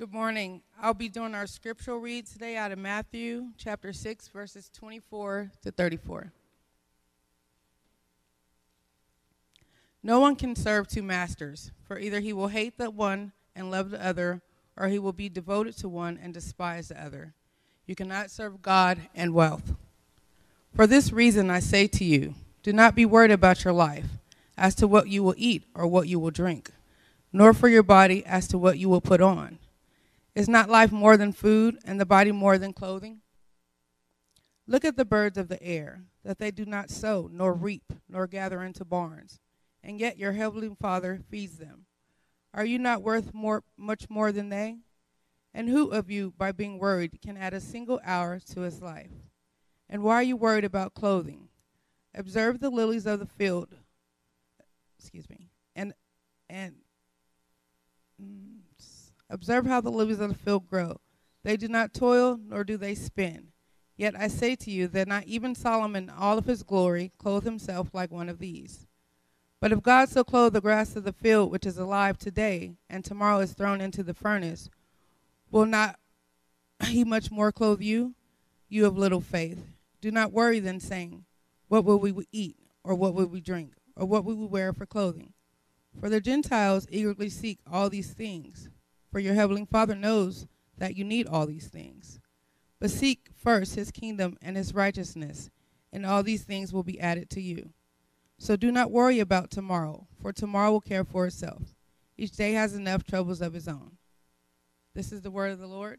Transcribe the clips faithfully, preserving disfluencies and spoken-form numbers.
Good morning. I'll be doing our scriptural read today out of Matthew chapter six, verses twenty-four to thirty-four. No one can serve two masters, for either he will hate the one and love the other, or he will be devoted to one and despise the other. You cannot serve God and wealth. For this reason I say to you, do not be worried about your life, as to what you will eat or what you will drink, nor for your body as to what you will put on. Is not life more than food, and the body more than clothing? Look at the birds of the air, that they do not sow, nor reap, nor gather into barns, and yet your heavenly Father feeds them. Are you not worth more, much more than they? And who of you, by being worried, can add a single hour to his life? And why are you worried about clothing? Observe the lilies of the field, excuse me, and and mm, observe how the lilies of the field grow. They do not toil, nor do they spin. Yet I say to you that not even Solomon in all of his glory clothed himself like one of these. But if God so clothed the grass of the field, which is alive today, and tomorrow is thrown into the furnace, will not he much more clothe you, you of little faith? Do not worry then, saying, what will we eat, or what will we drink, or what will we wear for clothing? For the Gentiles eagerly seek all these things, for your heavenly Father knows that you need all these things. But seek first his kingdom and his righteousness, and all these things will be added to you. So do not worry about tomorrow, for tomorrow will care for itself. Each day has enough troubles of its own. This is the word of the Lord.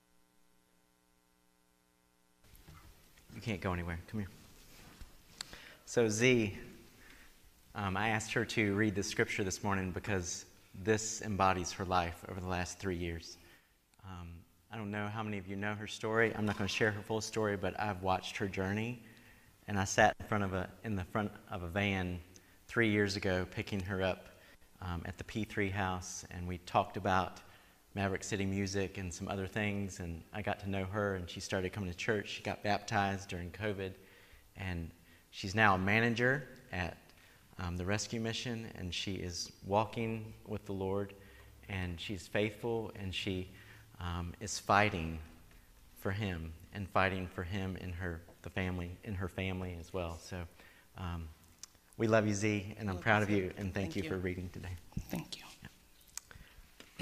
You can't go anywhere. Come here. So Z, um, I asked her to read the scripture this morning because this embodies her life over the last three years. Um, I don't know how many of you know her story. I'm not going to share her full story, but I've watched her journey. And I sat in front of a in the front of a van three years ago, picking her up um, at the P three house, and we talked about Maverick City Music and some other things. And I got to know her, and she started coming to church. She got baptized during COVID, and she's now a manager at Um, the rescue mission, and she is walking with the Lord, and she's faithful, and she um, is fighting for him and fighting for him in her the family in her family as well. So um, we love you, Z, and I'm proud of you, and thank, Thank you, you for reading today. Thank you. Yeah.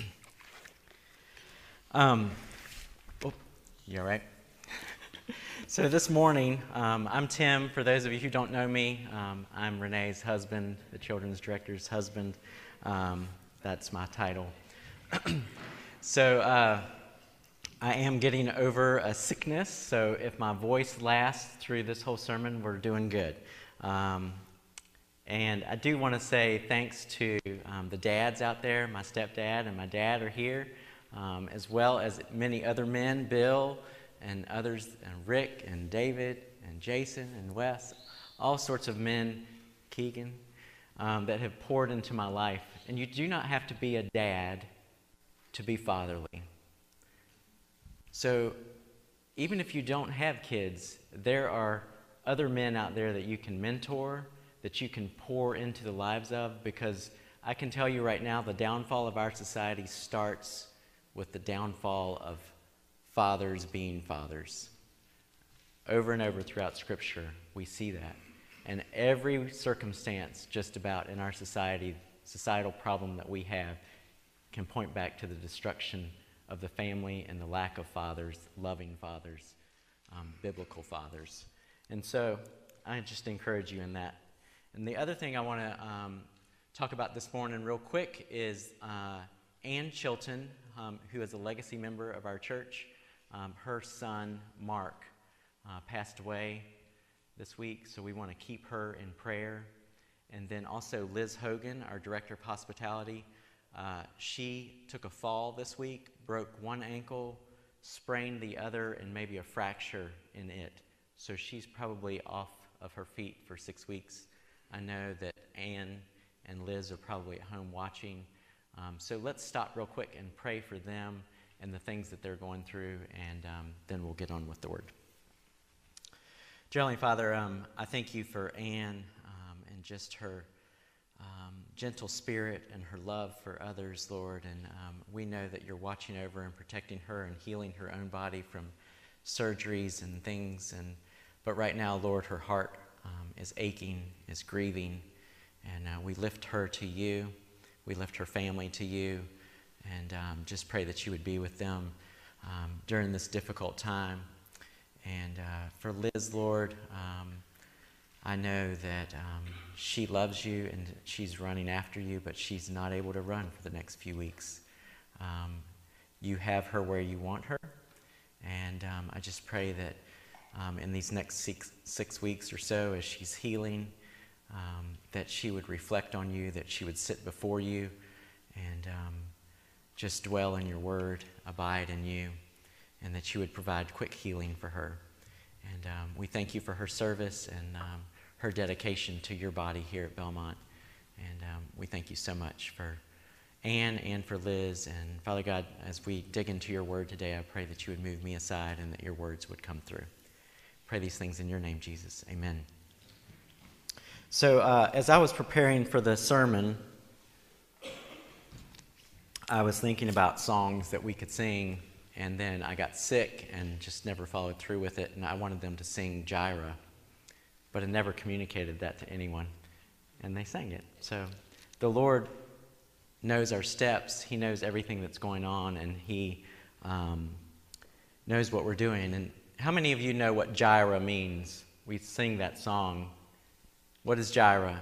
Um, oh, you all right? So this morning, um, I'm Tim. For those of you who don't know me, um, I'm Renee's husband, the children's director's husband. Um, that's my title. so uh, I am getting over a sickness, so if my voice lasts through this whole sermon, we're doing good. Um, and I do want to say thanks to um, the dads out there. My stepdad and my dad are here, um, as well as many other men, Bill, and others, and Rick, and David, and Jason, and Wes, all sorts of men, Keegan, um, that have poured into my life. And you do not have to be a dad to be fatherly. So even if you don't have kids, there are other men out there that you can mentor, that you can pour into the lives of, because I can tell you right now, the downfall of our society starts with the downfall of fathers being fathers. Over and over throughout Scripture, we see that. And every circumstance just about in our society, societal problem that we have, can point back to the destruction of the family and the lack of fathers, loving fathers, um, biblical fathers. And so I just encourage you in that. And the other thing I want to um, talk about this morning real quick is uh, Ann Chilton, um, who is a legacy member of our church. Um, her son, Mark, uh, passed away this week, so we want to keep her in prayer. And then also Liz Hogan, our director of hospitality, uh, she took a fall this week, broke one ankle, sprained the other, and maybe a fracture in it. So she's probably off of her feet for six weeks. I know that Ann and Liz are probably at home watching. Um, so let's stop real quick and pray for them and the things that they're going through, and um, then we'll get on with the word. Dear Heavenly Father, um, I thank you for Ann um, and just her um, gentle spirit and her love for others, Lord. And um, we know that you're watching over and protecting her and healing her own body from surgeries and things. And but right now, Lord, her heart um, is aching, is grieving, and uh, we lift her to you. We lift her family to you, and um, just pray that you would be with them um, during this difficult time. And uh, for Liz, Lord, um, I know that um, she loves you and she's running after you, but she's not able to run for the next few weeks. Um, you have her where you want her, and um, I just pray that um, in these next six, six weeks or so, as she's healing, um, that she would reflect on you, that she would sit before you and um, just dwell in your word, abide in you, and that you would provide quick healing for her. And um, we thank you for her service and um, her dedication to your body here at Belmont. And um, we thank you so much for Ann and for Liz. And Father God, as we dig into your word today, I pray that you would move me aside and that your words would come through. Pray these things in your name, Jesus. Amen. So uh, as I was preparing for the sermon, I was thinking about songs that we could sing, and then I got sick and just never followed through with it, and I wanted them to sing Jireh, but I never communicated that to anyone, and they sang it. So the Lord knows our steps. He knows everything that's going on, and he um, knows what we're doing. And how many of you know what Jireh means? We sing that song. What is Jireh?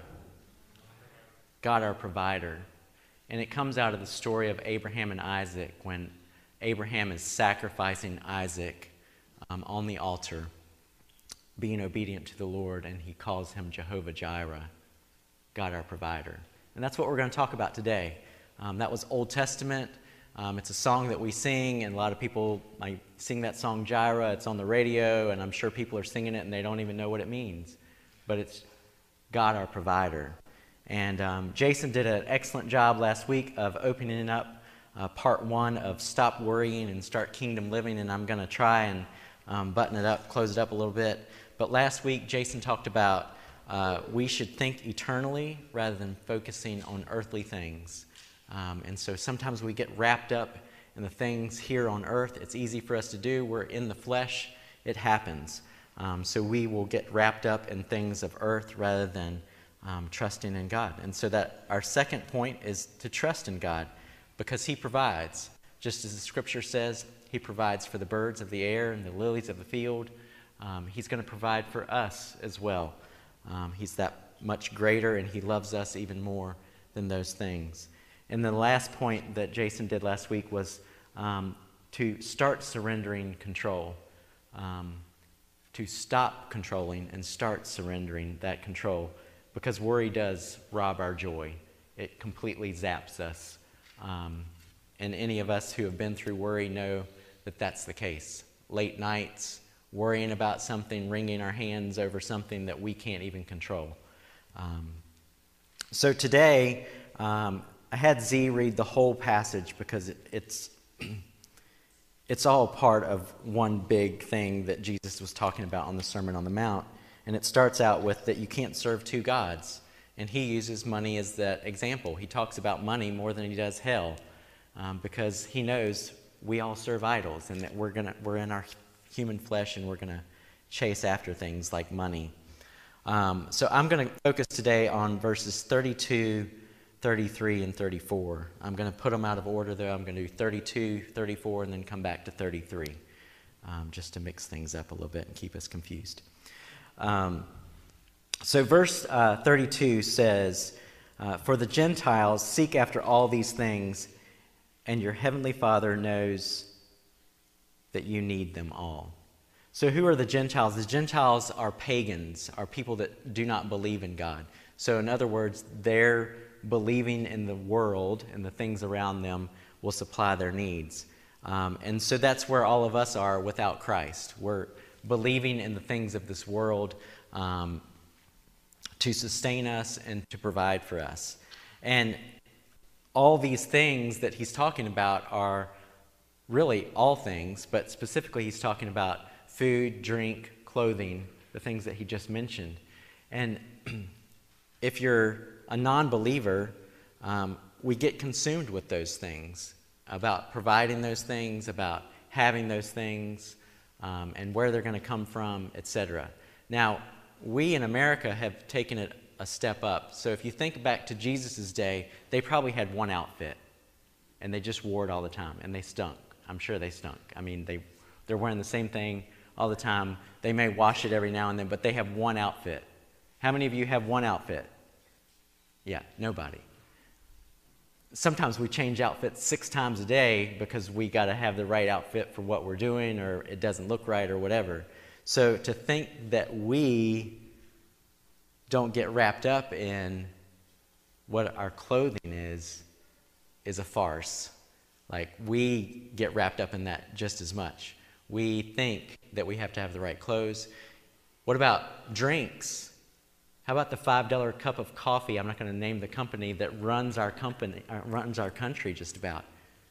God our provider. And it comes out of the story of Abraham and Isaac, when Abraham is sacrificing Isaac um, on the altar, being obedient to the Lord, and he calls him Jehovah Jireh, God our provider. And that's what we're going to talk about today. Um, that was Old Testament. Um, it's a song that we sing, and a lot of people like sing that song Jireh. It's on the radio, and I'm sure people are singing it and they don't even know what it means. But it's God our provider. And um, Jason did an excellent job last week of opening up uh, part one of Stop Worrying and Start Kingdom Living, and I'm going to try and um, button it up, close it up a little bit. But last week, Jason talked about uh, we should think eternally rather than focusing on earthly things. Um, and so sometimes we get wrapped up in the things here on earth. It's easy for us to do. We're in the flesh. It happens. Um, so we will get wrapped up in things of earth rather than um, trusting in God. And so that our second point is to trust in God, because he provides. Just as the scripture says, he provides for the birds of the air and the lilies of the field. Um, he's going to provide for us as well. Um, he's that much greater, and he loves us even more than those things. And the last point that Jason did last week was um, to start surrendering control, um, to stop controlling and start surrendering that control, because worry does rob our joy. It completely zaps us. Um, and any of us who have been through worry know that that's the case. Late nights, worrying about something, wringing our hands over something that we can't even control. Um, so today, um, I had Z read the whole passage because it, it's it's all part of one big thing that Jesus was talking about on the Sermon on the Mount. And it starts out with that you can't serve two gods. And he uses money as that example. He talks about money more than he does hell, um, because he knows we all serve idols, and that we're gonna we're in our human flesh, and we're going to chase after things like money. Um, so I'm going to focus today on verses thirty-two, thirty-three, and thirty-four. I'm going to put them out of order, though. I'm going to do thirty-two, thirty-four, and then come back to thirty-three, um, just to mix things up a little bit and keep us confused. Um, so verse uh, thirty-two says, uh, "For the Gentiles seek after all these things, and your heavenly Father knows that you need them all." So who are the Gentiles? The Gentiles are pagans, are people that do not believe in God. So in other words, their believing in the world and the things around them will supply their needs. Um, and so that's where all of us are without Christ. We're believing in the things of this world um, to sustain us and to provide for us. And all these things that he's talking about are really all things, but specifically he's talking about food, drink, clothing, the things that he just mentioned. And if you're a non-believer, um, we get consumed with those things, about providing those things, about having those things, um, and where they're going to come from, et cetera. Now, we in America have taken it a step up. So if you think back to Jesus' day, they probably had one outfit, and they just wore it all the time, and they stunk. I'm sure they stunk. I mean, they, they're wearing the same thing all the time. They may wash it every now and then, but they have one outfit. How many of you have one outfit? Yeah, nobody. Sometimes we change outfits six times a day because we got to have the right outfit for what we're doing, or it doesn't look right, or whatever. So to think that we don't get wrapped up in what our clothing is, is a farce. Like, we get wrapped up in that just as much. We think that we have to have the right clothes. What about drinks? How about the five dollar cup of coffee? I'm not going to name the company that runs our company, uh, runs our country just about.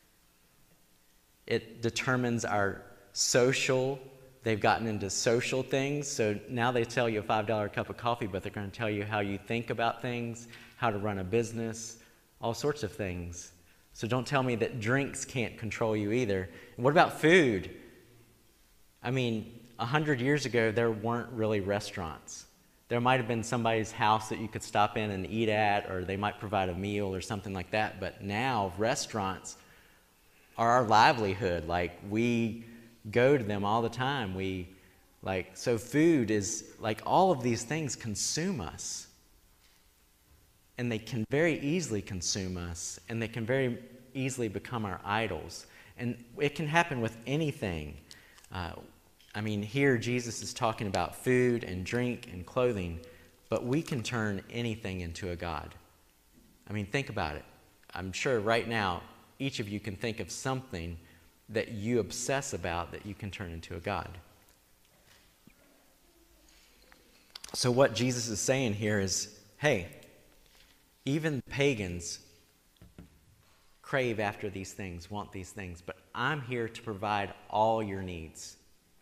It determines our social. They've gotten into social things, so now they tell you a five dollar cup of coffee, but they're going to tell you how you think about things, how to run a business, all sorts of things. So don't tell me that drinks can't control you either. And what about food? I mean, a hundred years ago, there weren't really restaurants. There might have been somebody's house that you could stop in and eat at, or they might provide a meal or something like that. But now restaurants are our livelihood. Like, we go to them all the time. We like so food is like, all of these things consume us. And they can very easily consume us, and they can very easily become our idols. And it can happen with anything. Uh, I mean, here Jesus is talking about food and drink and clothing, but we can turn anything into a god. I mean, think about it. I'm sure right now each of you can think of something that you obsess about that you can turn into a god. So what Jesus is saying here is, hey, even pagans crave after these things, want these things, but I'm here to provide all your needs.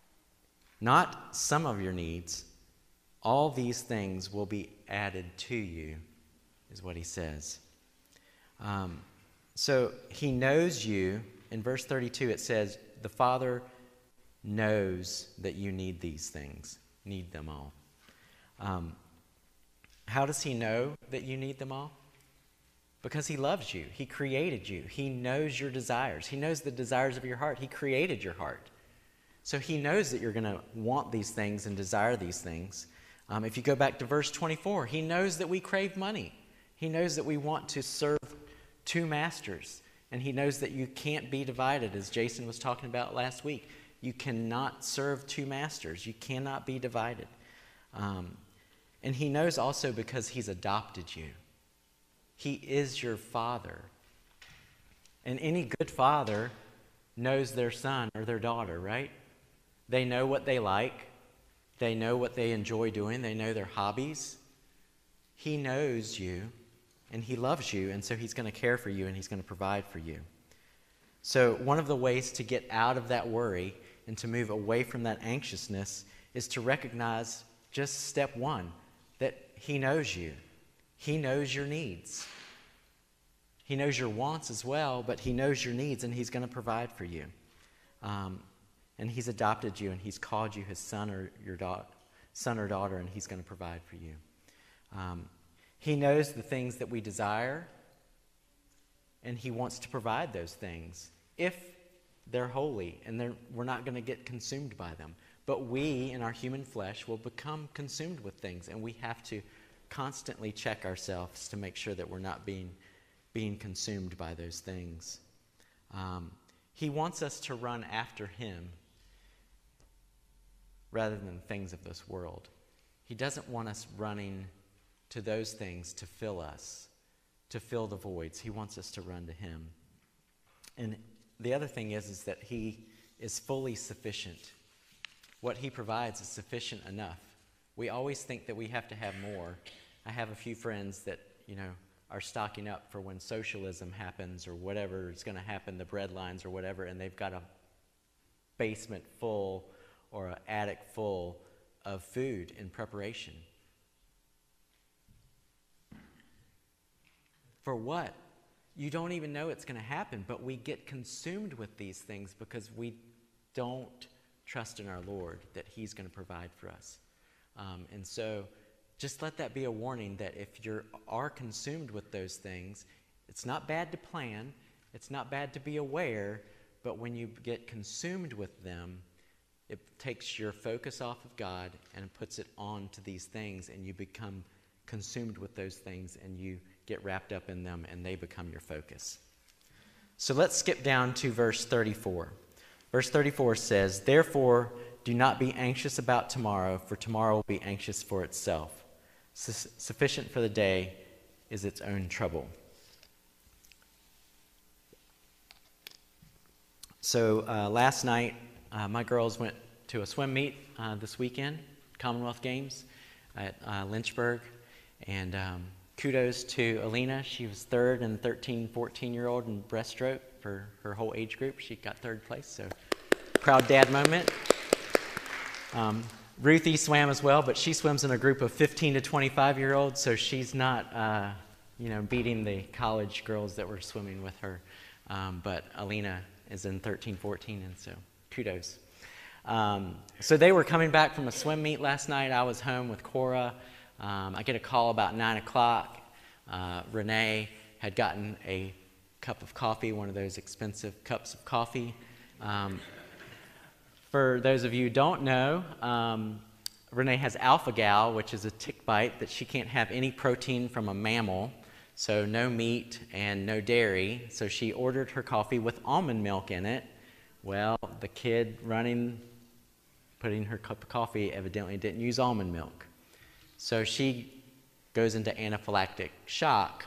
Not some of your needs. All these things will be added to you, is what he says. Um, so he knows you. In verse thirty-two, it says, the Father knows that you need these things, need them all. Um, how does he know that you need them all? Because he loves you. He created you. He knows your desires. He knows the desires of your heart. He created your heart. So he knows that you're going to want these things and desire these things. Um, if you go back to verse twenty-four, he knows that we crave money. He knows that we want to serve two masters. And he knows that you can't be divided, as Jason was talking about last week. You cannot serve two masters. You cannot be divided. Um, and he knows also because he's adopted you. He is your father. And any good father knows their son or their daughter, right? They know what they like. They know what they enjoy doing. They know their hobbies. He knows you, and he loves you, and so he's going to care for you, and he's going to provide for you. So one of the ways to get out of that worry and to move away from that anxiousness is to recognize just step one, that he knows you. He knows your needs. He knows your wants as well, but he knows your needs, and he's going to provide for you. Um, and he's adopted you, and he's called you his son or your da- son or daughter, and he's going to provide for you. Um, he knows the things that we desire, and he wants to provide those things if they're holy, and they're, we're not going to get consumed by them. But we, in our human flesh, will become consumed with things, and we have to constantly check ourselves to make sure that we're not being, being consumed by those things. Um, he wants us to run after him rather than things of this world. He doesn't want us running to those things to fill us, to fill the voids. He wants us to run to him. And the other thing is, is that he is fully sufficient. What he provides is sufficient enough. We always think that we have to have more. I have a few friends that, you know, are stocking up for when socialism happens or whatever is going to happen, the bread lines or whatever, and they've got a basement full or an attic full of food in preparation. For what? You don't even know it's going to happen, but we get consumed with these things because we don't trust in our Lord that he's going to provide for us. Um, and so just let that be a warning that if you are consumed with those things, it's not bad to plan, it's not bad to be aware, but when you get consumed with them, it takes your focus off of God and puts it on to these things, and you become consumed with those things, and you get wrapped up in them, and they become your focus. So let's skip down to verse thirty-four. Verse thirty-four says, "Therefore, do not be anxious about tomorrow, for tomorrow will be anxious for itself. Su- sufficient for the day is its own trouble." So uh, last night, uh, my girls went to a swim meet uh, this weekend, Commonwealth Games at uh, Lynchburg. And um, kudos to Alina. She was third and thirteen, fourteen-year-old in breaststroke for her whole age group. She got third place, so proud dad moment. Um, Ruthie swam as well, but she swims in a group of fifteen to twenty-five-year-olds, so she's not, uh, you know, beating the college girls that were swimming with her. Um, but Alina is in thirteen, fourteen, and so kudos. Um, so they were coming back from a swim meet last night. I was home with Cora. Um, I get a call about nine o'clock. Uh, Renee had gotten a cup of coffee, one of those expensive cups of coffee. Um, for those of you who don't know, um, Renee has alpha-gal, which is a tick bite that she can't have any protein from a mammal, so no meat and no dairy. So she ordered her coffee with almond milk in it. Well, the kid running, putting her cup of coffee evidently didn't use almond milk. So she goes into anaphylactic shock.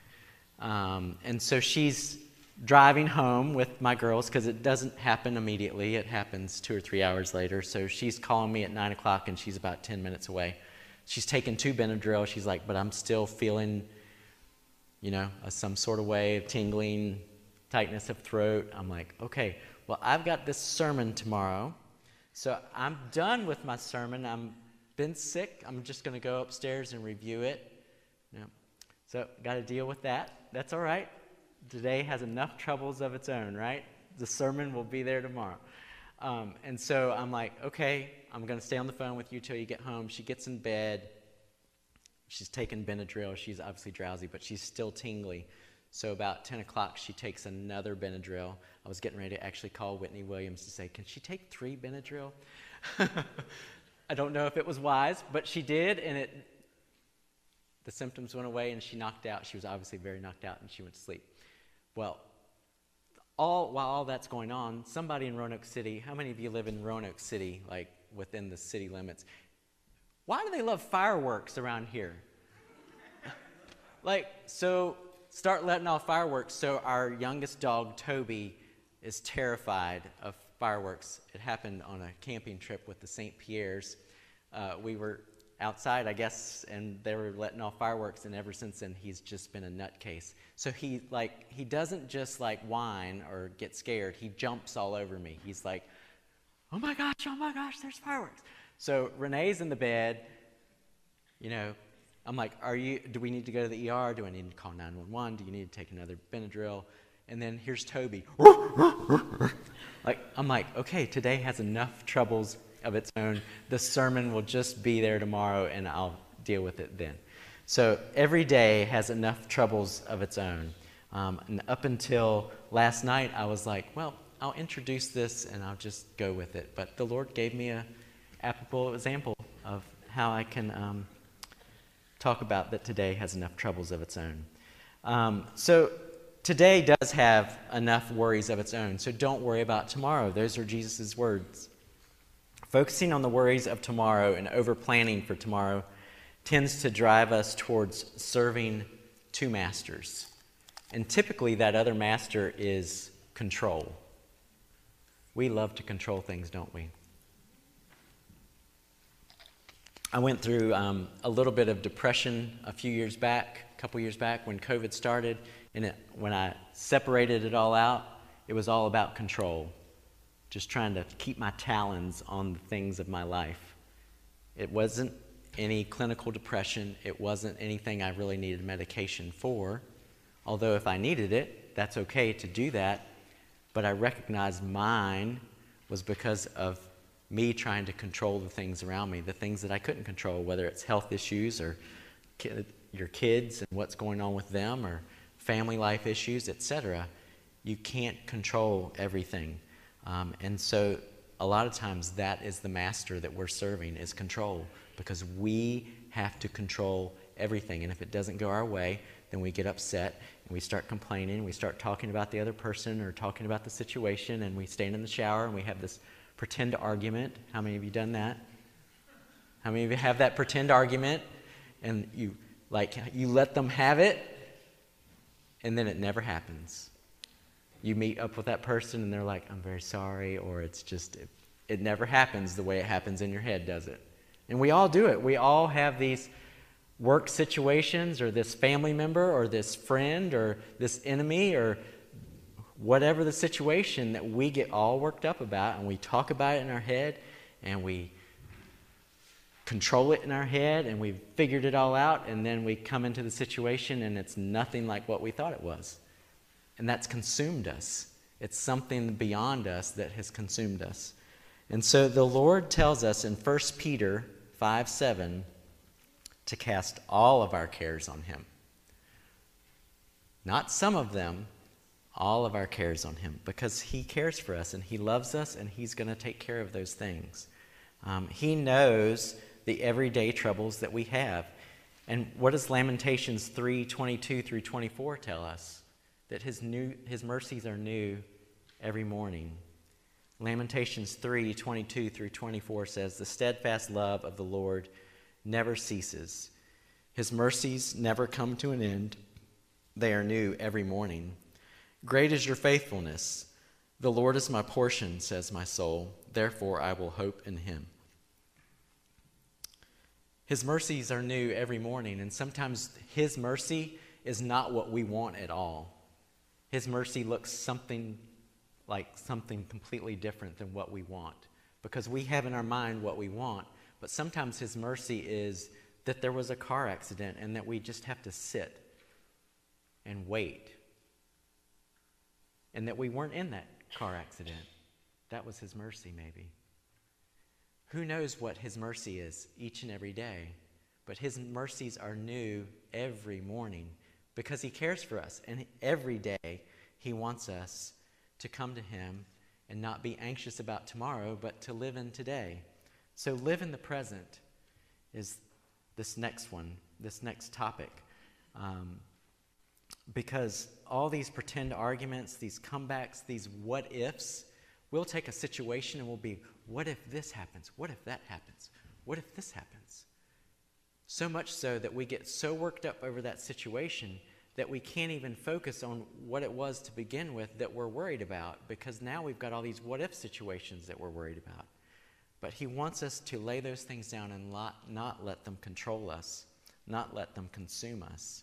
Um, and so she's driving home with my girls because it doesn't happen immediately. It happens two or three hours later. So she's calling me at nine o'clock and she's about ten minutes away. She's taken two Benadryl. She's like, but I'm still feeling, you know, a, some sort of way of tingling, tightness of throat. I'm like, okay, well, I've got this sermon tomorrow. So I'm done with my sermon. I'm been sick. I'm just going to go upstairs and review it. You know, so got to deal with that. That's all right. Today has enough troubles of its own, right? The sermon will be there tomorrow. Um, and so I'm like, okay, I'm going to stay on the phone with you till you get home. She gets in bed. She's taken Benadryl. She's obviously drowsy, but she's still tingly. So about ten o'clock, she takes another Benadryl. I was getting ready to actually call Whitney Williams to say, can she take three Benadryl? I don't know if it was wise, but she did, and it the symptoms went away, and she knocked out. She was obviously very knocked out, and she went to sleep. Well, all while all that's going on, somebody in Roanoke City, how many of you live in Roanoke City, like within the city limits? Why do they love fireworks around here? Like, so start letting off fireworks. So our youngest dog, Toby, is terrified of fireworks. It happened on a camping trip with the Saint Pierres. Uh, we were outside, I guess, and they were letting off fireworks, and ever since then, he's just been a nutcase. So he, like, he doesn't just, like, whine or get scared. He jumps all over me. He's like, oh, my gosh, oh, my gosh, there's fireworks. So Renee's in the bed. You know, I'm like, are you, do we need to go to the E R? Do I need to call nine one one? Do you need to take another Benadryl? And then here's Toby. Like, I'm like, okay, today has enough troubles of its own. The sermon will just be there tomorrow, and I'll deal with it then. So every day has enough troubles of its own. Um, and up until last night, I was like, well, I'll introduce this, and I'll just go with it. But the Lord gave me a applicable example of how I can um, talk about that today has enough troubles of its own. Um, so today does have enough worries of its own, so don't worry about tomorrow. Those are Jesus' words. Focusing on the worries of tomorrow and over-planning for tomorrow tends to drive us towards serving two masters. And typically that other master is control. We love to control things, don't we? I went through um, a little bit of depression a few years back, a couple years back when COVID started. And it, when I separated it all out, it was all about control. Just trying to keep my talons on the things of my life. It wasn't any clinical depression. It wasn't anything I really needed medication for. Although if I needed it, that's okay to do that. But I recognized mine was because of me trying to control the things around me, the things that I couldn't control, whether it's health issues or ki- your kids and what's going on with them, or family life issues, et cetera. You can't control everything. Um, and so a lot of times that is the master that we're serving, is control, because we have to control everything. And if it doesn't go our way, then we get upset and we start complaining. We start talking about the other person or talking about the situation, and we stand in the shower and we have this pretend argument. How many of you done that? How many of you have that pretend argument, and you like you let them have it, and then it never happens? You meet up with that person and they're like, I'm very sorry, or it's just, it, it never happens the way it happens in your head, does it? And we all do it. We all have these work situations, or this family member, or this friend, or this enemy, or whatever the situation that we get all worked up about, and we talk about it in our head, and we control it in our head, and we've figured it all out, and then we come into the situation and it's nothing like what we thought it was. And that's consumed us. It's something beyond us that has consumed us. And so the Lord tells us in First Peter five seven to cast all of our cares on him. Not some of them, all of our cares on him, because he cares for us and he loves us, and he's going to take care of those things. Um, he knows the everyday troubles that we have. And what does Lamentations three twenty-two through twenty-four tell us? That his new his mercies are new every morning. Lamentations three twenty-two through twenty-four says, the steadfast love of the Lord never ceases. His mercies never come to an end. They are new every morning. Great is your faithfulness. The Lord is my portion, says my soul. Therefore I will hope in him. His mercies are new every morning, and sometimes his mercy is not what we want at all. His mercy looks something like something completely different than what we want, because we have in our mind what we want. But sometimes his mercy is that there was a car accident and that we just have to sit and wait, and that we weren't in that car accident. That was his mercy, maybe. Who knows what his mercy is each and every day? But his mercies are new every morning because he cares for us. And every day he wants us to come to him and not be anxious about tomorrow, but to live in today. So live in the present is this next one, this next topic. Um, because all these pretend arguments, these comebacks, these what ifs, we'll take a situation and we'll be, what if this happens? What if that happens? What if this happens? So much so that we get so worked up over that situation that we can't even focus on what it was to begin with that we're worried about, because now we've got all these what if situations that we're worried about. But he wants us to lay those things down and not, not let them control us, not let them consume us.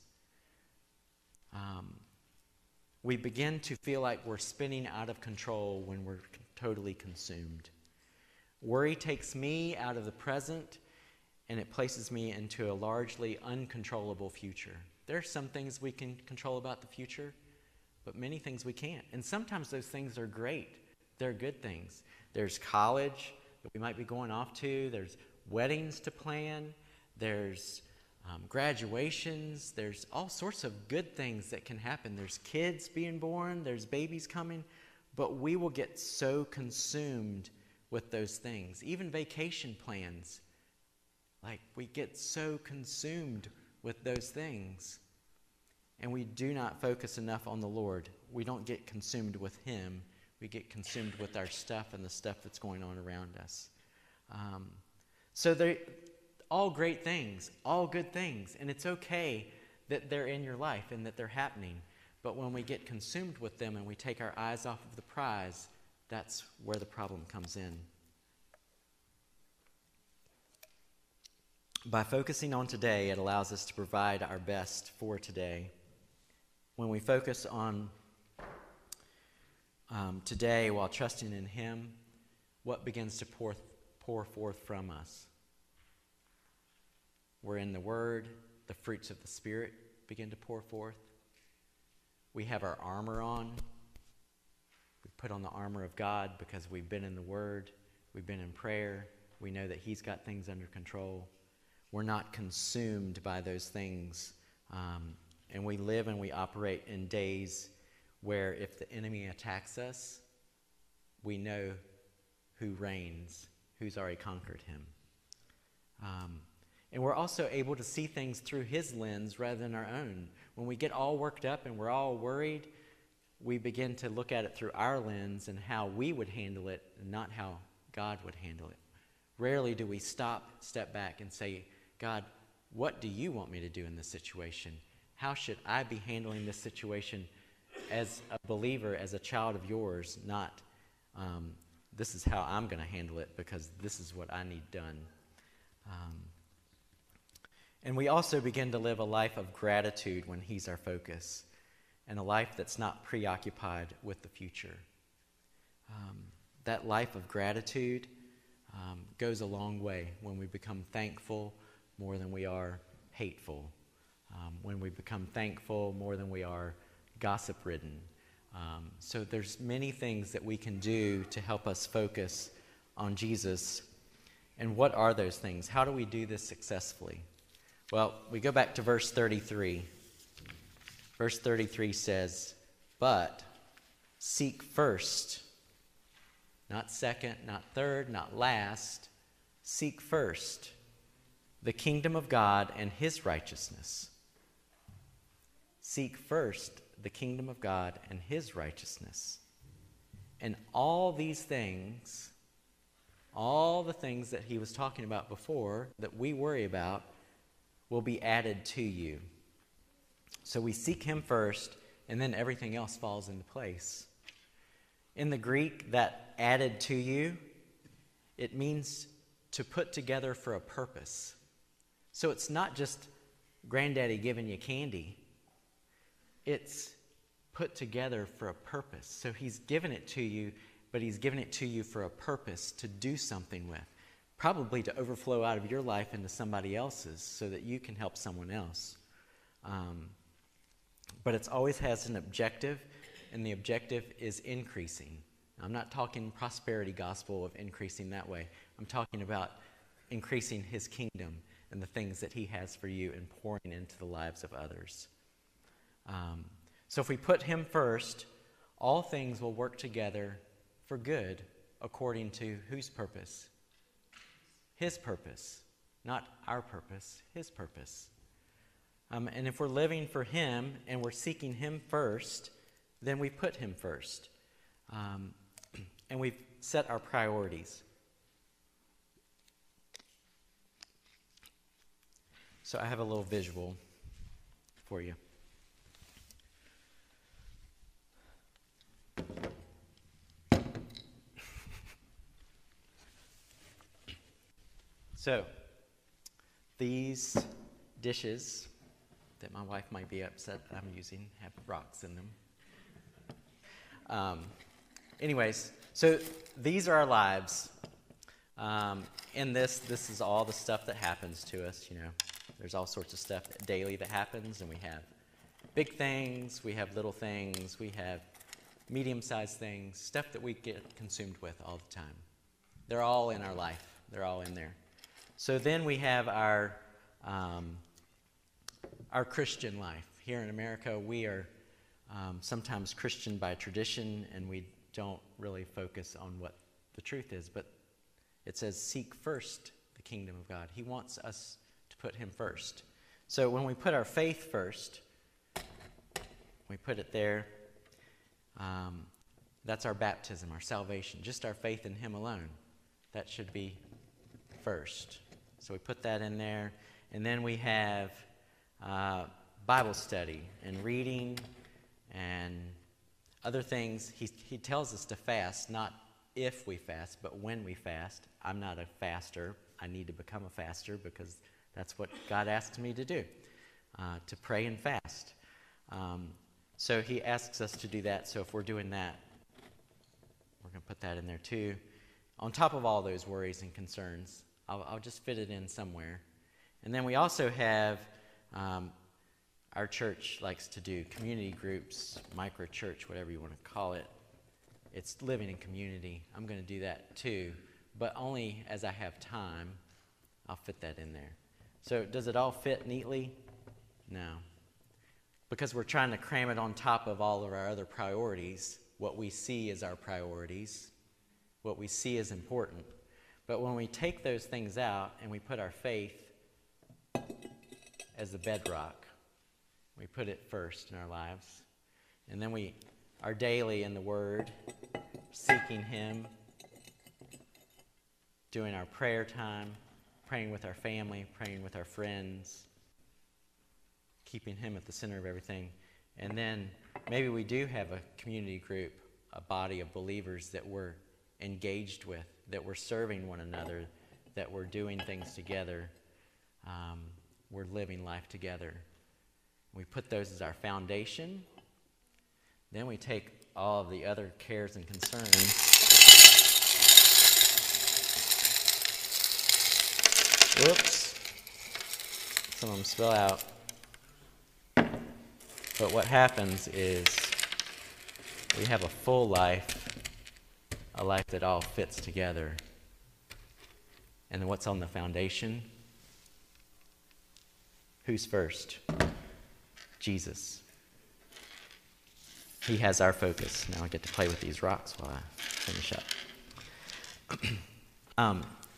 Um, we begin to feel like we're spinning out of control when we're totally consumed. Worry takes me out of the present, and it places me into a largely uncontrollable future. There are some things we can control about the future, but many things we can't. And sometimes those things are great. They're good things. There's college that we might be going off to. There's weddings to plan. There's um, graduations. There's all sorts of good things that can happen. There's kids being born. There's babies coming. But we will get so consumed with those things. Even vacation plans. Like, we get so consumed with those things. And we do not focus enough on the Lord. We don't get consumed with him. We get consumed with our stuff and the stuff that's going on around us. Um, so they're all great things, all good things. And it's okay that they're in your life and that they're happening. But when we get consumed with them and we take our eyes off of the prize, that's where the problem comes in. By focusing on today, it allows us to provide our best for today. When we focus on um, today while trusting in him, what begins to pour, pour forth from us? We're in the Word, the fruits of the Spirit begin to pour forth. We have our armor on. We put on the armor of God because we've been in the Word. We've been in prayer. We know that He's got things under control. We're not consumed by those things. Um, and we live and we operate in days where if the enemy attacks us, we know who reigns, who's already conquered him. Um, and we're also able to see things through his lens rather than our own. When we get all worked up and we're all worried, we begin to look at it through our lens and how we would handle it and not how God would handle it. Rarely do we stop, step back, and say, God, what do you want me to do in this situation? How should I be handling this situation as a believer, as a child of yours, not um, this is how I'm going to handle it because this is what I need done. Um, and we also begin to live a life of gratitude when he's our focus, and a life that's not preoccupied with the future. Um, that life of gratitude um, goes a long way when we become thankful more than we are hateful, um, when we become thankful more than we are gossip-ridden. Um, so there's many things that we can do to help us focus on Jesus. And what are those things? How do we do this successfully? Well, we go back to verse thirty-three. Verse thirty-three says, "But seek first," not second, not third, not last, seek first the kingdom of God and his righteousness. Seek first the kingdom of God and his righteousness. And all these things, all the things that he was talking about before that we worry about, will be added to you. So we seek him first, and then everything else falls into place. In the Greek, that added to you, it means to put together for a purpose. So it's not just granddaddy giving you candy. It's put together for a purpose. So he's given it to you, but he's given it to you for a purpose to do something with. Probably to overflow out of your life into somebody else's so that you can help someone else. Um, but it always has an objective, and the objective is increasing. I'm not talking prosperity gospel of increasing that way. I'm talking about increasing his kingdom and the things that he has for you and pouring into the lives of others. Um, so if we put him first, all things will work together for good according to whose purpose? His purpose, not our purpose, his purpose. Um, and if we're living for him and we're seeking him first, then we put him first. Um, and we've set our priorities. So I have a little visual for you. So, these dishes that my wife might be upset I'm using have rocks in them. Um, anyways, so these are our lives. Um, in this, this is all the stuff that happens to us, you know. There's all sorts of stuff daily that happens, and we have big things, we have little things, we have medium-sized things, stuff that we get consumed with all the time. They're all in our life. They're all in there. So then we have our um, our Christian life. Here in America, we are um, sometimes Christian by tradition, and we don't really focus on what the truth is. But it says, seek first the kingdom of God. He wants us to put him first. So when we put our faith first, we put it there, um, that's our baptism, our salvation, just our faith in him alone. That should be first. So we put that in there. And then we have uh, Bible study and reading and other things. He, he tells us to fast, not if we fast, but when we fast. I'm not a faster. I need to become a faster because that's what God asks me to do, uh, to pray and fast. Um, so he asks us to do that. So if we're doing that, we're going to put that in there too. On top of all those worries and concerns, I'll, I'll just fit it in somewhere. And then we also have um, our church likes to do community groups, micro church, whatever you want to call it. It's living in community. I'm going to do that too, but only as I have time, I'll fit that in there. So does it all fit neatly? No. Because we're trying to cram it on top of all of our other priorities, what we see as our priorities, what we see as important. But when we take those things out and we put our faith as the bedrock, we put it first in our lives, and then we are daily in the Word, seeking Him, doing our prayer time, praying with our family, praying with our friends, keeping Him at the center of everything. And then maybe we do have a community group, a body of believers that we're engaged with, that we're serving one another, that we're doing things together, um, we're living life together. We put those as our foundation. Then we take all of the other cares and concerns. Whoops. Some of them spill out. But what happens is we have a full life, a life that all fits together. And then what's on the foundation? Who's first? Jesus. He has our focus. Now I get to play with these rocks while I finish up. um,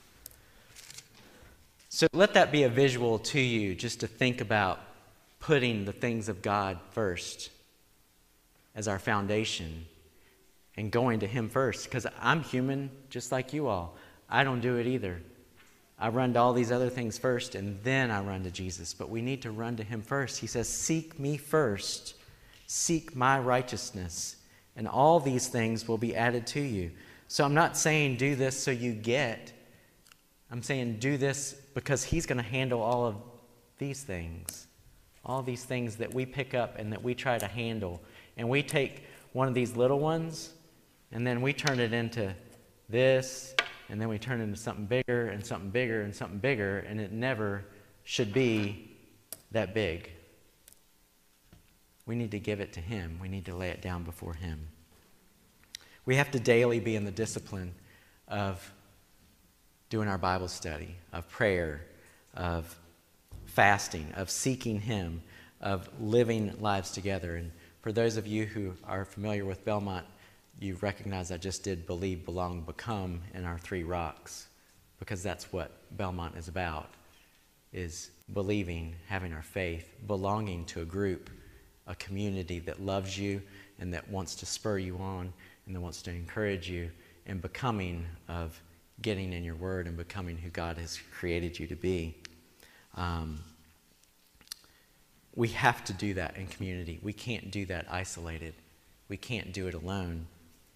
so let that be a visual to you, just to think about putting the things of God first as our foundation and going to Him first. Because I'm human just like you all. I don't do it either. I run to all these other things first, and then I run to Jesus. But we need to run to Him first. He says, seek me first. Seek my righteousness, and all these things will be added to you. So I'm not saying do this so you get. I'm saying do this because He's going to handle all of these things. All these things that we pick up and that we try to handle. And we take one of these little ones, and then we turn it into this, and then we turn it into something bigger and something bigger and something bigger, and it never should be that big. We need to give it to Him. We need to lay it down before Him. We have to daily be in the discipline of doing our Bible study, of prayer, of fasting, of seeking Him, of living lives together. And for those of you who are familiar with Belmont, you recognize I just did believe, belong, become in our three rocks, because that's what Belmont is about, is believing, having our faith, belonging to a group, a community that loves you and that wants to spur you on and that wants to encourage you, and becoming of getting in your Word and becoming who God has created you to be. Um, we have to do that in community. We can't do that isolated. We can't do it alone.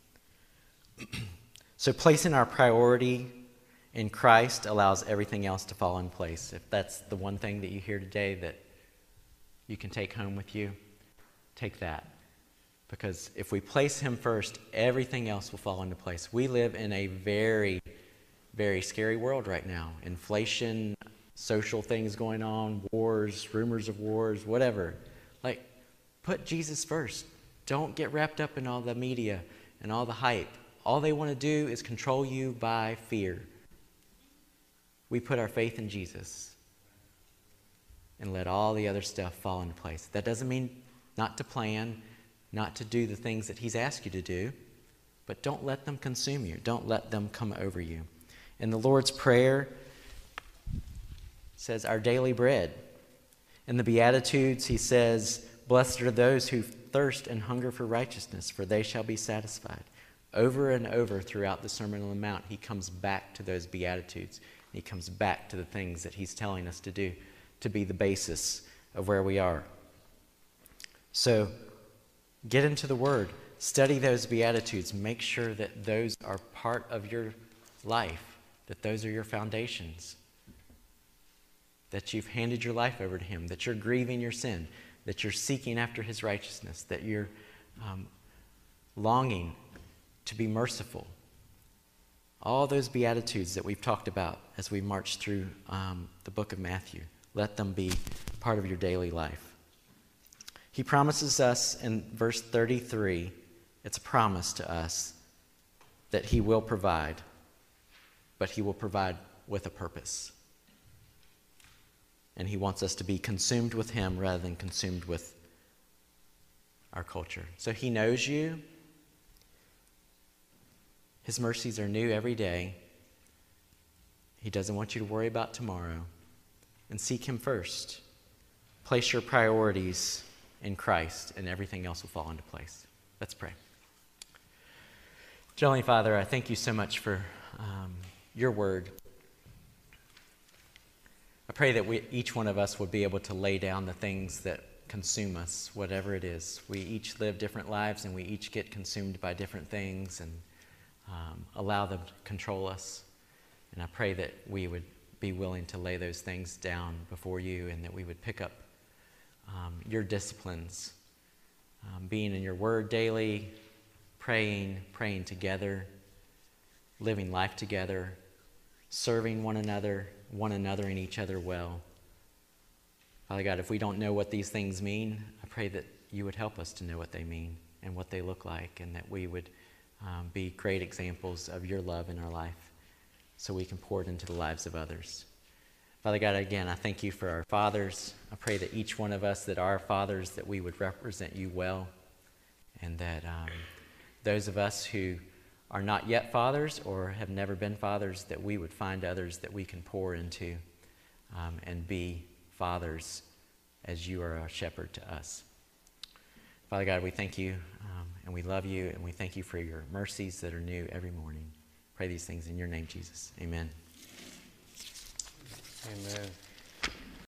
So placing our priority in Christ allows everything else to fall in place. If that's the one thing that you hear today that you can take home with you, take that. Because if we place Him first, everything else will fall into place. We live in a very, very scary world right now. Inflation, social things going on, wars, rumors of wars, whatever. Like, put Jesus first. Don't get wrapped up in all the media and all the hype. All they want to do is control you by fear. We put our faith in Jesus and let all the other stuff fall into place. That doesn't mean not to plan, not to do the things that He's asked you to do, but don't let them consume you. Don't let them come over you. In the Lord's Prayer, it says, our daily bread. In the Beatitudes, He says, blessed are those who thirst and hunger for righteousness, for they shall be satisfied. Over and over throughout the Sermon on the Mount, He comes back to those Beatitudes. He comes back to the things that He's telling us to do to be the basis of where we are. So get into the Word. Study those Beatitudes. Make sure that those are part of your life, that those are your foundations, that you've handed your life over to Him, that you're grieving your sin, that you're seeking after His righteousness, that you're um, longing to be merciful. All those Beatitudes that we've talked about as we march through um, the book of Matthew, let them be part of your daily life. He promises us in verse thirty-three, it's a promise to us that he will provide, but he will provide with a purpose. And he wants us to be consumed with him rather than consumed with our culture. So he knows you. His mercies are new every day. He doesn't want you to worry about tomorrow. And seek him first. Place your priorities in Christ, and everything else will fall into place. Let's pray. Dear Heavenly Father, I thank you so much for um, your word. I pray that we, each one of us would be able to lay down the things that consume us, whatever it is. We each live different lives, and we each get consumed by different things and um, allow them to control us. And I pray that we would be willing to lay those things down before you, and that we would pick up um, your disciplines, um, being in your word daily, praying, praying together, living life together, serving one another, one another and each other well. Father God, if we don't know what these things mean, I pray that you would help us to know what they mean and what they look like, and that we would um, be great examples of your love in our life so we can pour it into the lives of others. Father God, again, I thank you for our fathers. I pray that each one of us that are fathers, that we would represent you well, and that um, those of us who are not yet fathers or have never been fathers, that we would find others that we can pour into um, and be fathers as you are a shepherd to us. Father God, we thank you um, and we love you, and we thank you for your mercies that are new every morning. Pray these things in your name, Jesus. Amen. Amen.